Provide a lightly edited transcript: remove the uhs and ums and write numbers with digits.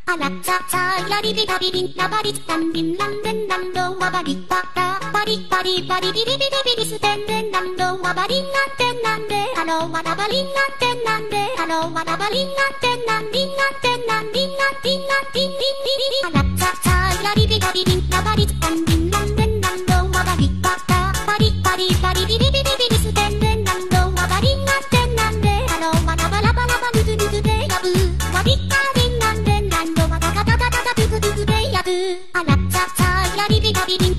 あらちゃちゃやりびたびびんなばりつたんびんらんでんなんどんわばりばらばりばりばりびりびりびりすてんでんなんどんわばりんなんてんなんであのわらばりんなんてんなんであのわらばりんなんてんなんりんなんてんなんりんなんりんなんりんりんりんりんあらちゃちゃやりびたびびんなばりつたんびんらんでんなんどんわばりばらばりばりばりびりびりびりすてんでんなんどんわばりんなんてんなんであのわらばらばらばぬずぬずでやぶわびかりんなんでんなんどわたたたたたたブクブクでやぶあらちゃちゃやりびたびびん